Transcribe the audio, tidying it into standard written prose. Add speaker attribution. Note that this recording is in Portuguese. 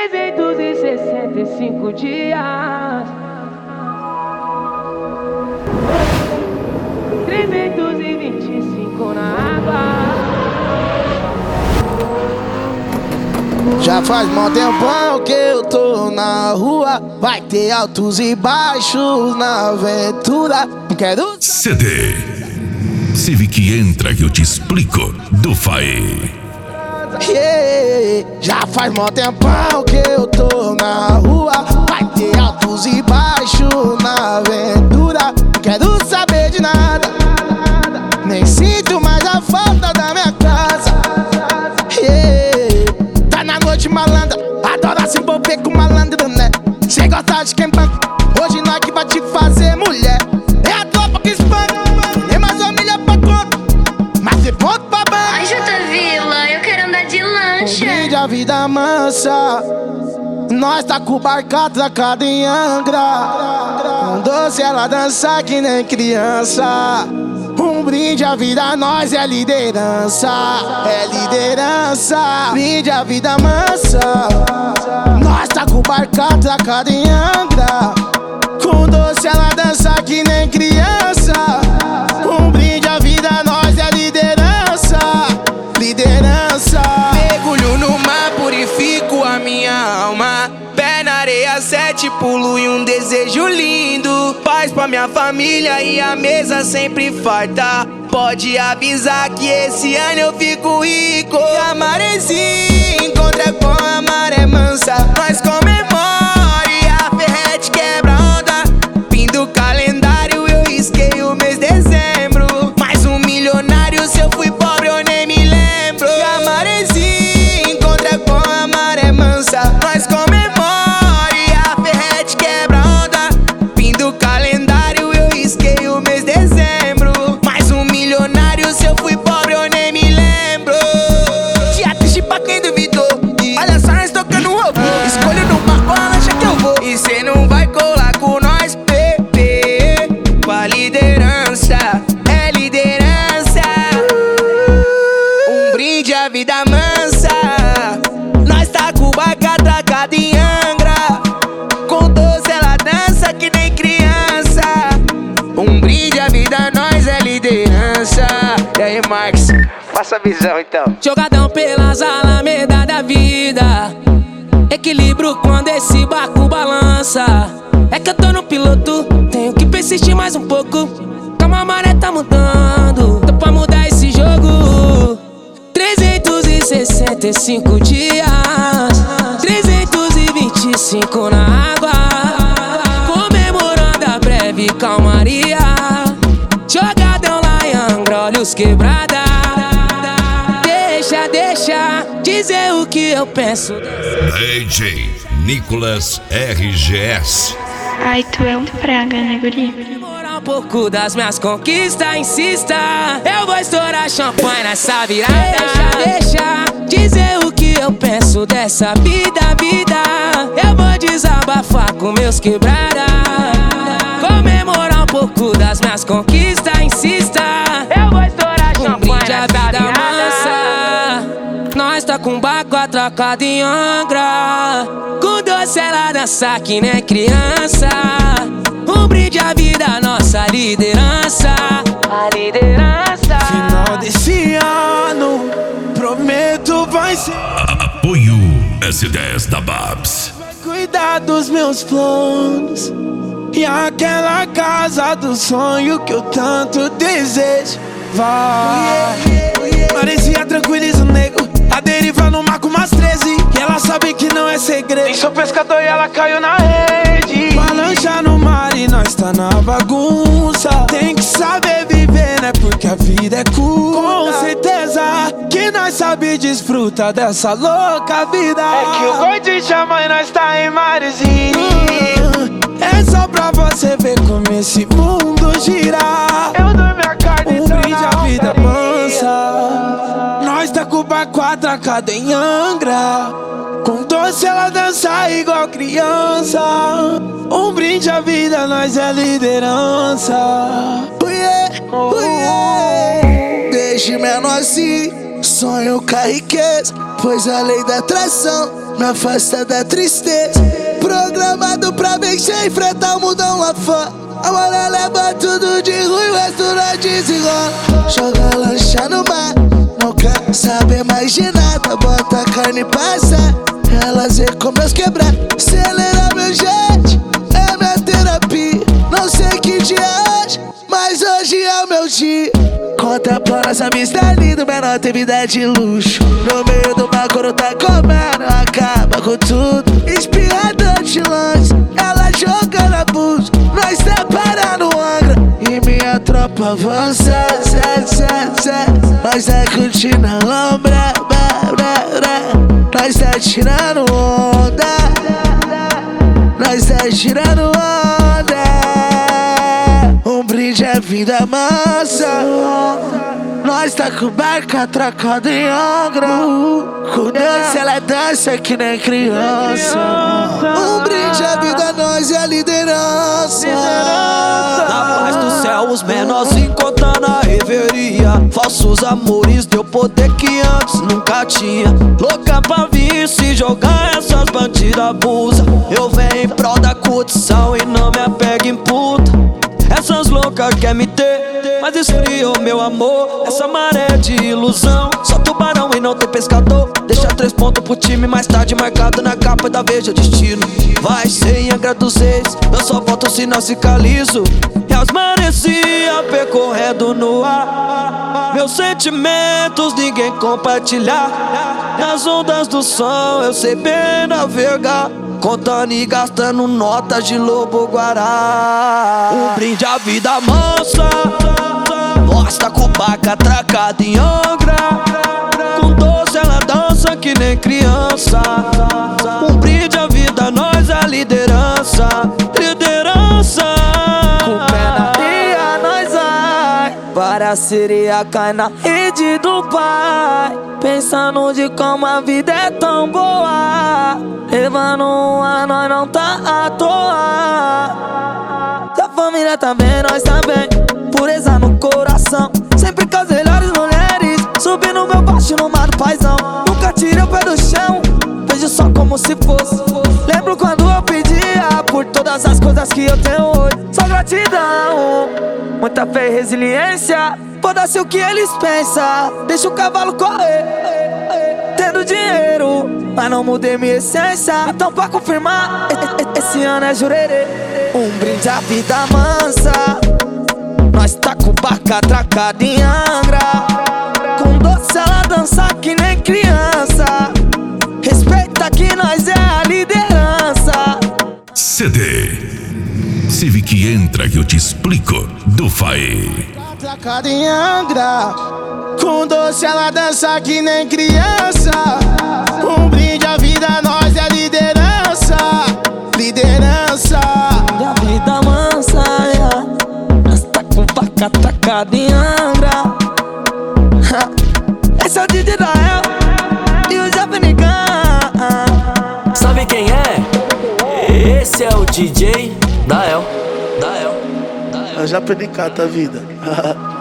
Speaker 1: 365 dias, 325 na água.
Speaker 2: Já faz mó tempão que eu tô na rua. Vai ter altos e baixos na aventura. Não quero
Speaker 3: CD Civic entra que eu te explico do Faê.
Speaker 2: Yeah. Já faz mó tempão que eu tô na rua. Vai ter altos e baixos na aventura. Não quero saber de nada, nem sinto mais a falta da minha casa. Yeah. Tá na noite malandra, adora se envolver com malandro, né? Cê gosta de quem banca, hoje nós que vai te fazer mulher. É a tropa que espanca, nem mais família pra conta, mas de ponto pra banca.
Speaker 4: Ai, Jota Vila, eu quero andar de lancha.
Speaker 2: Brinde a vida mansa, nós tá com o barco atracado em Angra. Com doce ela dança que nem criança. Um brinde à vida, nós é liderança. É liderança. Brinde a vida mansa, nós tá com o barco atracado em Angra. Com doce ela dança que nem criança. Um brinde à vida, nós é liderança. Liderança.
Speaker 5: Mergulho no mar, purifico a minha alma. Pé na areia, 7 pulo e um desejo lindo. Paz pra minha família e a mesa sempre farta. Pode avisar que esse ano eu fico rico. E a maresia encontra com a maré mansa. Nós comemora e a ferrete quebra onda. Fim do calendário eu risquei o mês de dezembro. Mais um milionário, se eu fui pobre eu nem me lembro. E a maresia encontra com a maré mansa. Nós comemora e a ferrete quebra onda. Fim do calendário eu risquei o mês de dezembro. Mais um milionário, se eu fui pobre eu nem me lembro. Dia triste pra quem duvidou. Olha só nós tocando robô. Escolho no marco a lancha que eu vou. E cê não vai colar com nós, bebê. Com a liderança, é liderança. Um brinde à vida mansa. Nós tá com o barco atracado em Angra. Com 12 ela dança que nem criança. Um brinde à vida, nós é liderança. E aí, Marcos, passa a visão então.
Speaker 1: Jogadão pelas alamedas da vida, equilíbrio quando esse barco balança. É que eu tô no piloto, tenho que persistir mais um pouco. Calma, a maré tá mudando, tô pra mudar esse jogo. 365 dias, 325 na água. Comemorando a breve calmaria. Jogadão lá em Angra, olhos quebrada. Deixa dizer o que eu penso.
Speaker 3: DJ Nicolas RGS.
Speaker 4: Ai, tu é um praga, né, guri?
Speaker 1: Comemorar um pouco das minhas conquistas, insista. Eu vou estourar champanhe nessa virada. Deixa dizer o que eu penso dessa vida. Eu vou desabafar com meus quebrada. Comemorar um pouco das minhas conquistas, insista. Eu vou estourar champanhe nessa virada. Nós tá com o barco atracado em Angra. Com doce ela dança que nem criança. Um brinde à vida, nossa liderança. A liderança.
Speaker 2: Final desse ano, prometo vai ser.
Speaker 3: Apoio S10 da Babs.
Speaker 2: Vai cuidar dos meus planos e aquela casa do sonho que eu tanto desejo. Vai, parecia tranquiliza o nego. A deriva no mar com umas 13. E ela sabe que não é segredo. Nem sou pescador e ela caiu na rede. Uma lancha no mar e nós tá na bagunça. Tem que saber viver, né? Porque a vida é curta. Com certeza que nós sabe desfrutar dessa louca vida. É que o gordinho chama e nós tá em Maresia. É só pra você ver como esse mundo gira. Eu dou minha carne, um brinde à vida mansa. Nós tá com o barco atracado em Angra. Com doce ela dança igual criança. Um brinde à vida, nós é liderança. Deixe menor assim, sonho com a riqueza.
Speaker 6: pois a lei da atração me afasta da tristeza. Programado pra vencer, enfrentar o mundão lá fora. A maré leva tudo de ruim, o resto nós desenrola. Joga lancha no mar, não quer saber mais de nada. Bota a carne e passa, elas vê como meus quebrar. Acelera meu jet, é minha terapia. Não sei que dia é hoje, mas hoje é o meu dia. Conta pra nossa amista linda, menor tem vida de luxo. No meio do mar, quando tá comendo, acaba com tudo. Espirrador de longe, ela jogando abuso. Nós tá parando Angra e minha tropa avança. Nós tá curtindo a lombra, nós tá tirando onda, nós tá tirando onda. Um brinde é vida mansa. Nós tá com barca atracada em Angra. Com dança ela dança que nem criança. Um brinde é vida, nós é a liderança.
Speaker 7: Na paz do céu os menorzinhos contando a reveria. Falsos amores deu poder que antes nunca tinha. Louca pra vir se jogar essas bandidas abusa. Eu venho em prol da curtição e não me apego em puta. Essas loucas quer me ter, mas esfriou meu amor. Essa maré de ilusão, só tubarão e não tem pescador. Deixa 3 pontos pro time, mais tarde marcado na capa da Veja Destino. Vai ser em Angra dos Reis, eu só volto se não cicalizo. E as maresia percorrendo no ar. Meus sentimentos ninguém compartilhar. Nas ondas do som eu sei bem navegar, contando e gastando notas de lobo-guará. Um brinde à vida mansa. Nós tá com barca atracada em Angra. Com doce ela dança que nem criança. Um brinde à vida, nós é a liderança. Liderança.
Speaker 1: Com pé na areia nós vai, para sereia cai na rede do pai. Pensando de como a vida é tão boa, levando um ar, nós não tá à toa. Se a família tá bem, nós também. Pureza no coração, sempre com as melhores mulheres. Subindo meu baixo no mar do paizão. Nunca tirei o pé do chão, vejo só como se fosse. Lembro quando eu pedia por todas as coisas que eu tenho hoje. Só gratidão, muita fé e resiliência. Foda-se o que eles pensam, deixa o cavalo correr. Tendo dinheiro, mas não mudei minha essência. Então pra confirmar, esse ano é jurerê. Um brinde à vida mansa. Nós tá com barca atracada em Angra. Com doce ela dança que nem criança. Respeita que nós é a liderança.
Speaker 3: CD Civic entra que eu te explico do Faê.
Speaker 2: Atracada em Angra, com doce ela dança que nem criança. Um brinde à vida, nós é a liderança. Liderança.
Speaker 1: A vida mansa, yeah. Nós tá com barca atracada em Angra. Esse é o DJ Dael e o Javenicão.
Speaker 7: Sabe quem é? Esse é o DJ Dael.
Speaker 2: Eu já perdi cada vida.